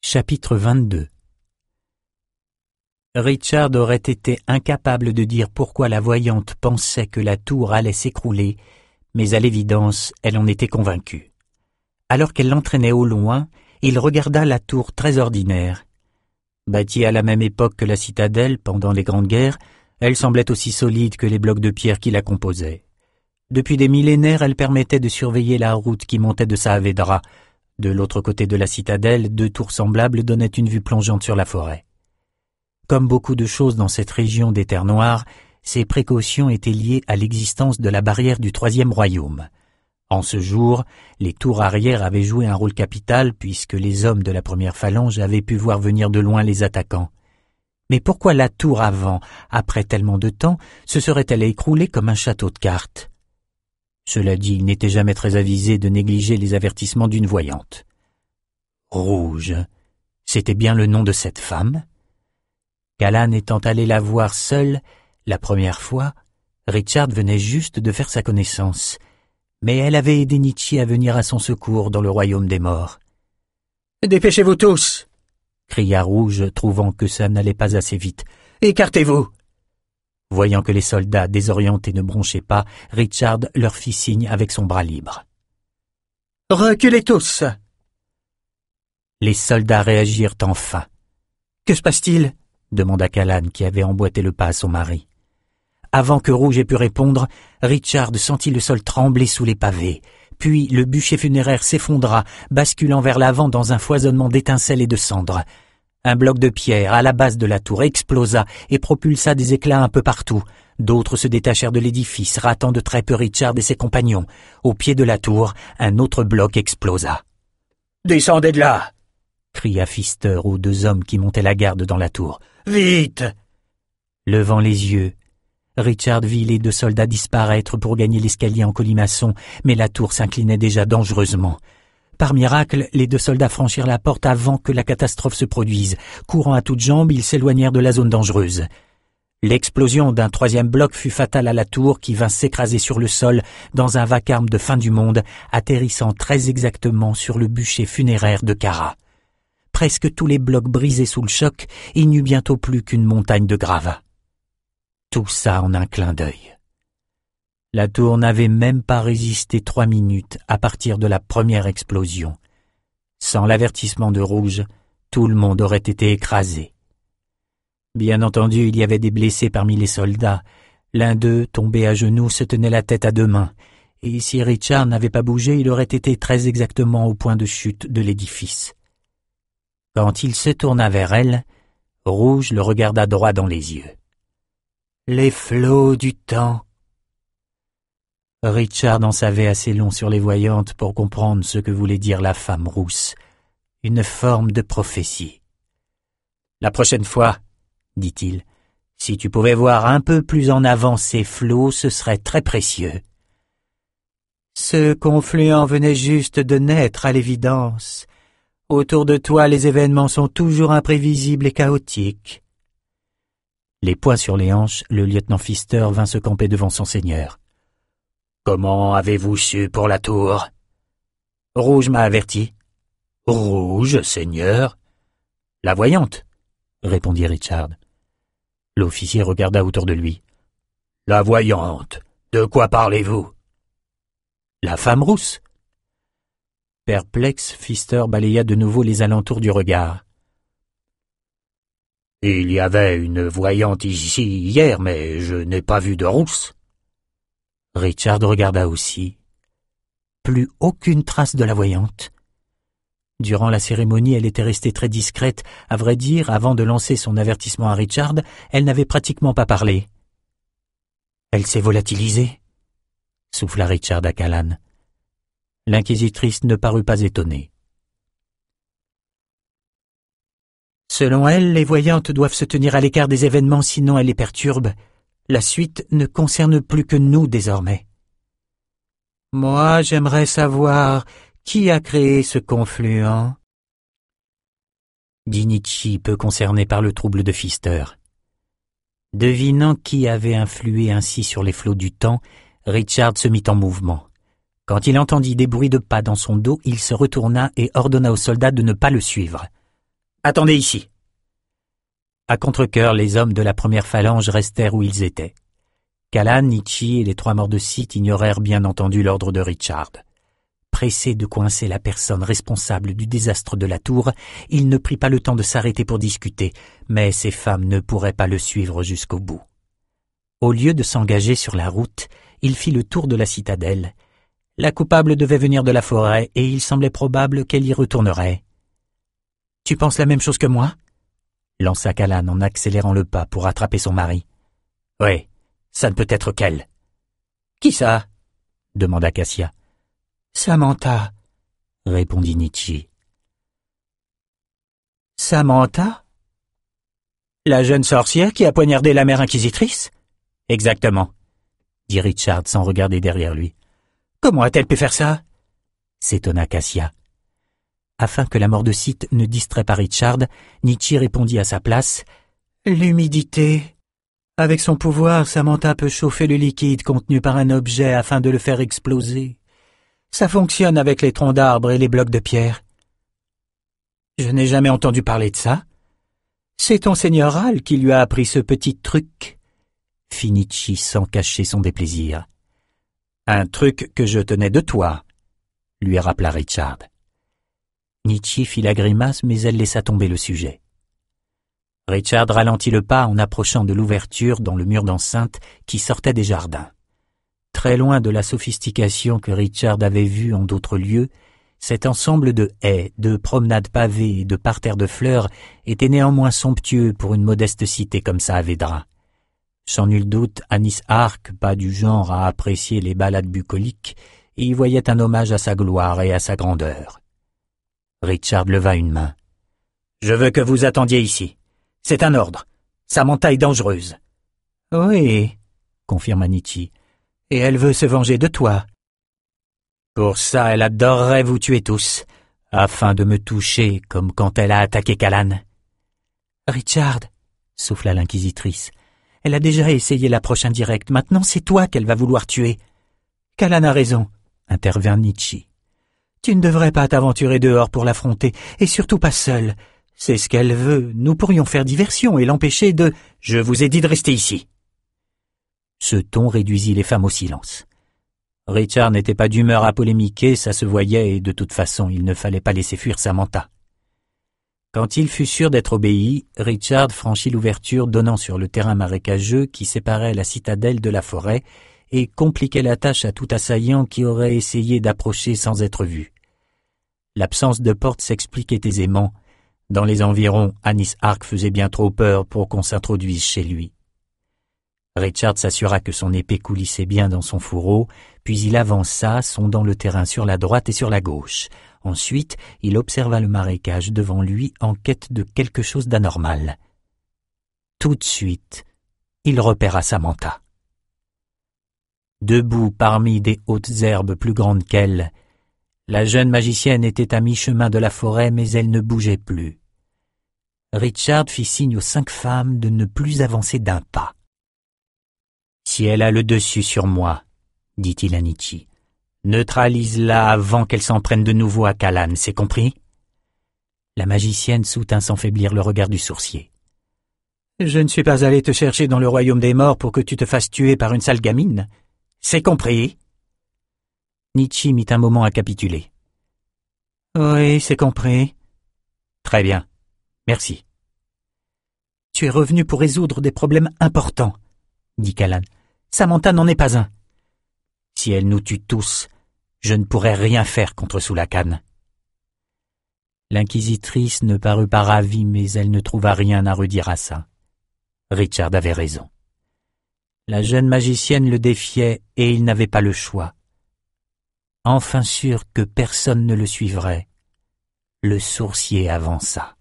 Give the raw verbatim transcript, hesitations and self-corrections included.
Chapitre vingt-deux. Richard aurait été incapable de dire pourquoi la voyante pensait que la tour allait s'écrouler, mais à l'évidence, elle en était convaincue. Alors qu'elle l'entraînait au loin, il regarda la tour très ordinaire. Bâtie à la même époque que la citadelle pendant les grandes guerres, elle semblait aussi solide que les blocs de pierre qui la composaient. Depuis des millénaires, elle permettait de surveiller la route qui montait de Saavedra. De l'autre côté de la citadelle, deux tours semblables donnaient une vue plongeante sur la forêt. Comme beaucoup de choses dans cette région des terres noires, ces précautions étaient liées à l'existence de la barrière du Troisième Royaume. En ce jour, les tours arrière avaient joué un rôle capital puisque les hommes de la première phalange avaient pu voir venir de loin les attaquants. Mais pourquoi la tour avant, après tellement de temps, se serait-elle écroulée comme un château de cartes ? Cela dit, il n'était jamais très avisé de négliger les avertissements d'une voyante. Rouge, c'était bien le nom de cette femme ? Callan étant allé la voir seule, la première fois, Richard venait juste de faire sa connaissance, mais elle avait aidé Nietzsche à venir à son secours dans le royaume des morts. « Dépêchez-vous tous !» cria Rouge, trouvant que ça n'allait pas assez vite. « Écartez-vous !» Voyant que les soldats désorientés ne bronchaient pas, Richard leur fit signe avec son bras libre. « Reculez tous !» Les soldats réagirent enfin. « Que se passe-t-il ?» demanda Callan, qui avait emboîté le pas à son mari. Avant que Rouge ait pu répondre, Richard sentit le sol trembler sous les pavés. Puis le bûcher funéraire s'effondra, basculant vers l'avant dans un foisonnement d'étincelles et de cendres. Un bloc de pierre à la base de la tour explosa et propulsa des éclats un peu partout. D'autres se détachèrent de l'édifice, ratant de très peu Richard et ses compagnons. Au pied de la tour, un autre bloc explosa. « Descendez de là !» cria Pfister aux deux hommes qui montaient la garde dans la tour. « Vite !» Levant les yeux, Richard vit les deux soldats disparaître pour gagner l'escalier en colimaçon, mais la tour s'inclinait déjà dangereusement. Par miracle, les deux soldats franchirent la porte avant que la catastrophe se produise. Courant à toutes jambes, ils s'éloignèrent de la zone dangereuse. L'explosion d'un troisième bloc fut fatale à la tour qui vint s'écraser sur le sol dans un vacarme de fin du monde, atterrissant très exactement sur le bûcher funéraire de Cara. Presque tous les blocs brisés sous le choc, il n'y eut bientôt plus qu'une montagne de gravats. Tout ça en un clin d'œil. La tour n'avait même pas résisté trois minutes à partir de la première explosion. Sans l'avertissement de Rouge, tout le monde aurait été écrasé. Bien entendu, il y avait des blessés parmi les soldats. L'un d'eux, tombé à genoux, se tenait la tête à deux mains, et si Richard n'avait pas bougé, il aurait été très exactement au point de chute de l'édifice. Quand il se tourna vers elle, Rouge le regarda droit dans les yeux. « Les flots du temps !» Richard en savait assez long sur les voyantes pour comprendre ce que voulait dire la femme rousse, une forme de prophétie. « La prochaine fois, dit-il, si tu pouvais voir un peu plus en avant ces flots, ce serait très précieux. » Ce confluent venait juste de naître à l'évidence. Autour de toi, les événements sont toujours imprévisibles et chaotiques. Les poings sur les hanches, le lieutenant Pfister vint se camper devant son seigneur. « Comment avez-vous su pour la tour ?»« Rouge m'a averti. »« Rouge, seigneur ?»« La voyante, » répondit Richard. L'officier regarda autour de lui. « La voyante, de quoi parlez-vous ?»« La femme rousse. » Perplexe, Pfister balaya de nouveau les alentours du regard. « Il y avait une voyante ici hier, mais je n'ai pas vu de rousse. » Richard regarda aussi. Plus aucune trace de la voyante. Durant la cérémonie, elle était restée très discrète. À vrai dire, avant de lancer son avertissement à Richard, elle n'avait pratiquement pas parlé. « Elle s'est volatilisée ?» souffla Richard à Callan. L'inquisitrice ne parut pas étonnée. Selon elle, les voyantes doivent se tenir à l'écart des événements, sinon elles les perturbent. La suite ne concerne plus que nous désormais. Moi, j'aimerais savoir qui a créé ce confluent, dit Nietzsche, peu concerné par le trouble de Pfister. Devinant qui avait influé ainsi sur les flots du temps, Richard se mit en mouvement. Quand il entendit des bruits de pas dans son dos, il se retourna et ordonna aux soldats de ne pas le suivre. Attendez ici. À contre-cœur, les hommes de la première phalange restèrent où ils étaient. Callan, Nietzsche et les trois morts de Sith ignorèrent bien entendu l'ordre de Richard. Pressé de coincer la personne responsable du désastre de la tour, il ne prit pas le temps de s'arrêter pour discuter, mais ces femmes ne pourraient pas le suivre jusqu'au bout. Au lieu de s'engager sur la route, il fit le tour de la citadelle. La coupable devait venir de la forêt et il semblait probable qu'elle y retournerait. « Tu penses la même chose que moi ?» lança Callan en accélérant le pas pour attraper son mari. « Oui, ça ne peut être qu'elle. »« Qui ça ?» demanda Cassia. « Samantha, » répondit Nietzsche. « Samantha ? La jeune sorcière qui a poignardé la mère inquisitrice ? » « Exactement, » dit Richard sans regarder derrière lui. « Comment a-t-elle pu faire ça ?» s'étonna Cassia. Afin que la mort de Sith ne distrait pas Richard, Nietzsche répondit à sa place. « L'humidité. Avec son pouvoir, Samantha peut chauffer le liquide contenu par un objet afin de le faire exploser. Ça fonctionne avec les troncs d'arbres et les blocs de pierre. »« Je n'ai jamais entendu parler de ça. C'est ton seigneur Hal qui lui a appris ce petit truc. » fit Nietzsche sans cacher son déplaisir. « Un truc que je tenais de toi, » lui rappela Richard. Nietzsche fit la grimace, mais elle laissa tomber le sujet. Richard ralentit le pas en approchant de l'ouverture dans le mur d'enceinte qui sortait des jardins. Très loin de la sophistication que Richard avait vue en d'autres lieux, cet ensemble de haies, de promenades pavées et de parterres de fleurs était néanmoins somptueux pour une modeste cité comme Saavedra. Sans nul doute, Anis Ark, pas du genre à apprécier les ballades bucoliques, y voyait un hommage à sa gloire et à sa grandeur. Richard leva une main. « Je veux que vous attendiez ici. C'est un ordre. Samantha est dangereuse. »« Oui, » confirma Nietzsche, « et elle veut se venger de toi. »« Pour ça, elle adorerait vous tuer tous, afin de me toucher comme quand elle a attaqué Callan. »« Richard, » souffla l'inquisitrice, « elle a déjà essayé l'approche indirecte, maintenant c'est toi qu'elle va vouloir tuer. »« Callan a raison, » intervint Nietzsche. « Tu ne devrais pas t'aventurer dehors pour l'affronter, et surtout pas seul. C'est ce qu'elle veut, nous pourrions faire diversion et l'empêcher de... »« Je vous ai dit de rester ici. » Ce ton réduisit les femmes au silence. Richard n'était pas d'humeur à polémiquer, ça se voyait, et de toute façon il ne fallait pas laisser fuir Samantha. Quand il fut sûr d'être obéi, Richard franchit l'ouverture donnant sur le terrain marécageux qui séparait la citadelle de la forêt et compliquait la tâche à tout assaillant qui aurait essayé d'approcher sans être vu. L'absence de porte s'expliquait aisément. Dans les environs, Anis Ark faisait bien trop peur pour qu'on s'introduise chez lui. Richard s'assura que son épée coulissait bien dans son fourreau, puis il avança, sondant le terrain sur la droite et sur la gauche. Ensuite, il observa le marécage devant lui en quête de quelque chose d'anormal. Tout de suite, il repéra Samantha. Debout parmi des hautes herbes plus grandes qu'elle, la jeune magicienne était à mi-chemin de la forêt, mais elle ne bougeait plus. Richard fit signe aux cinq femmes de ne plus avancer d'un pas. « Si elle a le dessus sur moi, » dit-il à Nietzsche, « neutralise-la avant qu'elle s'en prenne de nouveau à Callan, c'est compris ?» La magicienne soutint sans faiblir le regard du sourcier. « Je ne suis pas allé te chercher dans le royaume des morts pour que tu te fasses tuer par une sale gamine. C'est compris ?» Nietzsche mit un moment à capituler. « Oui, c'est compris. »« Très bien. Merci. »« Tu es revenu pour résoudre des problèmes importants, » dit Callan. « Samantha n'en est pas un. Si elle nous tue tous, je ne pourrai rien faire contre Soulakan. » L'inquisitrice ne parut pas ravie, mais elle ne trouva rien à redire à ça. Richard avait raison. La jeune magicienne le défiait et il n'avait pas le choix. Enfin sûr que personne ne le suivrait, le sourcier avança.